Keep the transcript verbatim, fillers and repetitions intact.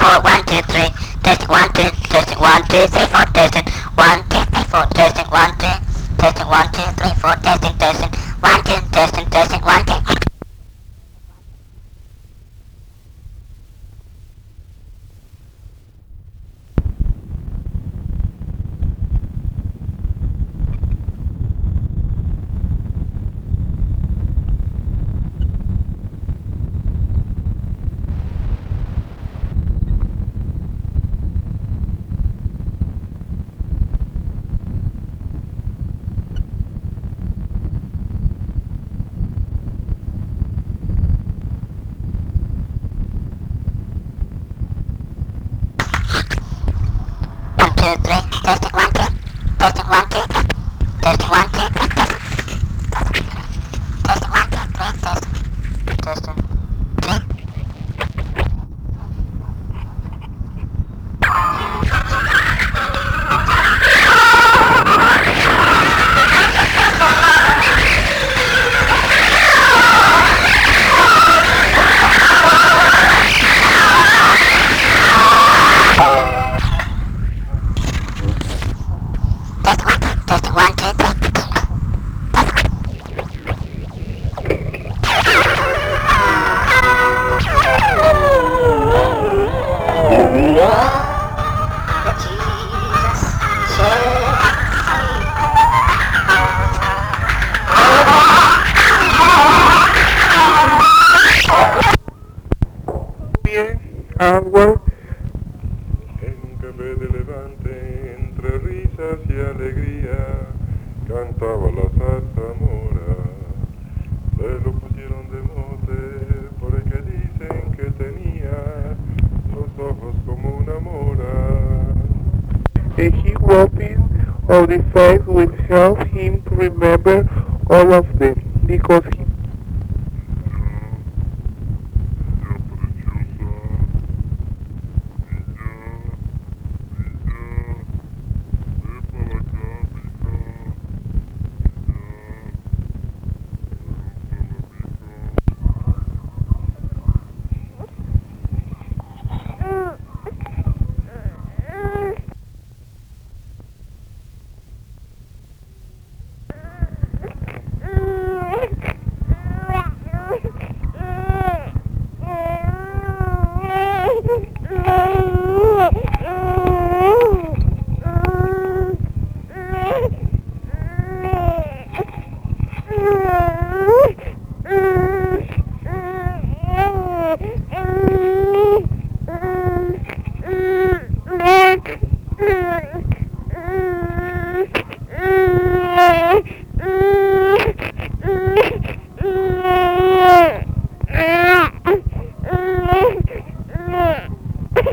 four, one, two, three. Testing one, two, testing one, two, three, four, testing one, two, three, four, testing one, two, testing one, two, three, four, testing, testing one, two, testing, testing one, two. One, two, three, testing one, two, testing one, two, testing one, two, testing one, two, three, testing, testing, three. Testing one, two, three. Bien, agua. En un café de Levante, entre risas y alegría, cantaba la zarzamora. Se lo pusieron de mote porque dicen que tenía los ojos como una mora. And he walking on the face which helped him to remember all of them, because he Mm-hmm.